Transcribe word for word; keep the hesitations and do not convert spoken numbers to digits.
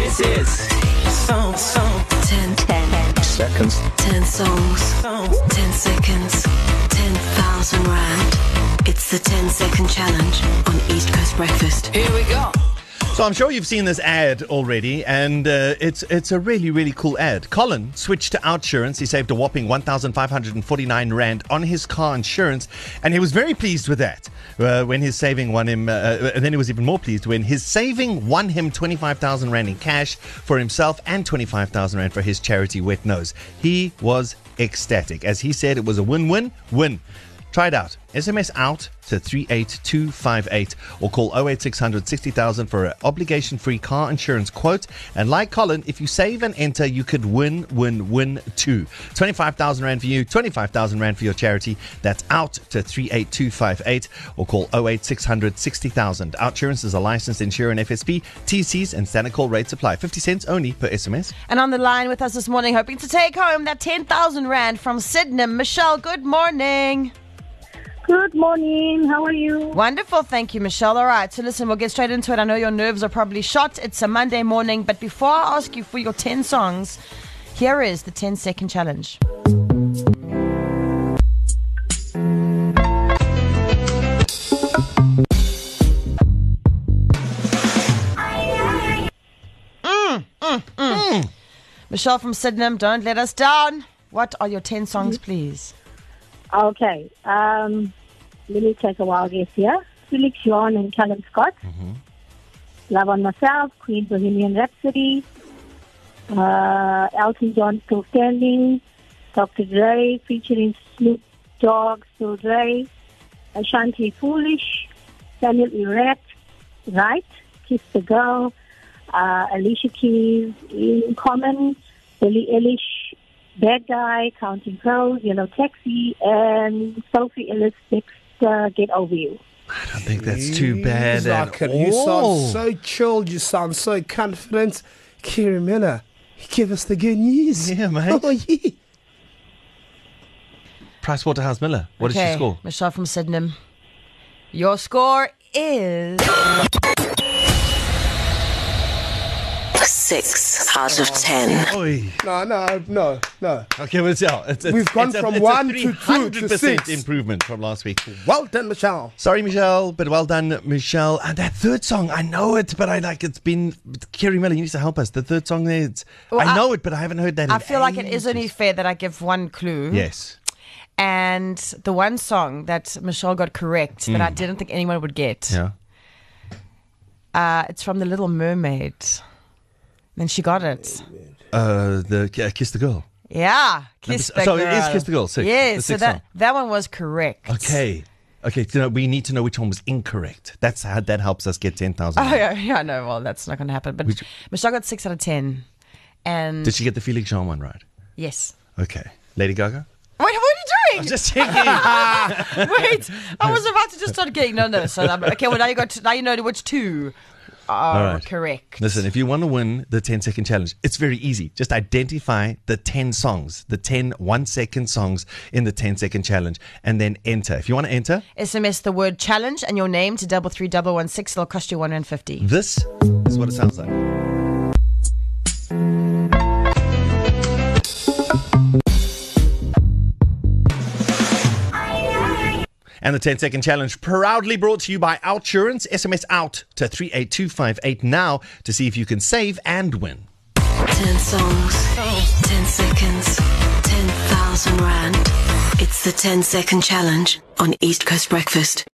This is song, song. ten, ten seconds. ten songs. Song. ten seconds. ten thousand rand. It's the ten second challenge on East Coast Breakfast. Here we go. So I'm sure you've seen this ad already, and uh, it's it's a really, really cool ad. Colin switched to Outsurance. He saved a whopping one thousand five hundred forty-nine rand on his car insurance, and he was very pleased with that. Uh, when his saving won him, uh, and then he was even more pleased when his saving won him twenty-five thousand rand in cash for himself and twenty-five thousand rand for his charity Wet Nose. He was ecstatic. As he said, it was a win-win-win. Try it out. S M S out to three eight two five eight or call oh eight six hundred sixty thousand for an obligation-free car insurance quote. And like Colin, if you save and enter, you could win, win, win too. twenty-five thousand rand for you, twenty-five thousand rand for your charity. That's out to three eight two five eight or call oh eight six hundred sixty thousand. Outsurance is a licensed insurer and F S P. T Cs and standard call rates apply. fifty cents only per S M S. And on the line with us this morning, hoping to take home that ten thousand rand from Sydenham, Michelle, good morning. Good morning. How are you? Wonderful. Thank you, Michelle. All right. So listen, we'll get straight into it. I know your nerves are probably shot. It's a Monday morning. But before I ask you for your ten songs, here is the ten second challenge. Mm, mm, mm. Michelle from Sydenham, don't let us down. What are your ten songs, please? Okay. Um, let me take a wild guess here. Felix Jean and Callum Scott. Mm-hmm. Love on Myself, Queen Bohemian Rhapsody. Uh, Elton John, Still Standing. Doctor Dre featuring Snoop Dogg, Still Dre. Ashanti, Foolish. Samuel Erat, Right. Kiss the Girl. Uh, Alicia Keys, In Common. Billie Eilish, Bad Guy, Counting Crows, Yellow Taxi, and Sophie Ellis Next, uh, Get Over You. I don't think that's too bad at Like, all. you sound so chilled. You sound so confident. Kerry Miller, give us the good news. Yeah, mate. Oh, yeah. Pricewaterhouse Miller. What okay. did she score? Michelle from Sydenham. Your score is six out of ten. Oi. No, no, no, no. Okay, well, yeah, it's, it's, We've gone it's a, from it's one a to two to three hundred percent six. improvement from last week. Well done, Michelle. Sorry, Michelle, but well done, Michelle. And that third song, I know it, but I like it's been. Kerry Miller, you need to help us. The third song there, it's, Well, I I- know it, but I haven't heard that. I in feel like it is ages. only fair that I give one clue. Yes. And the one song that Michelle got correct that I didn't think anyone would get, Yeah. uh, it's from The Little Mermaid. And she got it. Uh, the uh, Kiss the Girl. Yeah. Kiss Number- the so Girl. it is Kiss the Girl, six. The Yes, so sixth that, song. that one was correct. Okay. Okay, so we need to know which one was incorrect. That's how that helps us get ten thousand. Oh, yeah, yeah, no, well, that's not going to happen. But Which- Michelle got six out of ten. And Did she get the Felix Jean one right? yes. Okay. Lady Gaga? Wait, what are you doing? Just checking. Wait, I was about to just start getting no, no. So I'm, okay, well now you got now you know which two are All right. correct. Listen, if you want to win the ten second challenge, it's very easy. Just identify the ten songs, the ten one second songs in the ten second challenge, and then enter. If you want to enter, S M S the word challenge and your name to double three double one six. It'll cost you one rand fifty. this is what it sounds like. And the ten second challenge proudly brought to you by Outsurance. S M S out to three eight two five eight now to see if you can save and win. ten songs. ten seconds. ten thousand rand. It's the ten second challenge on East Coast Breakfast.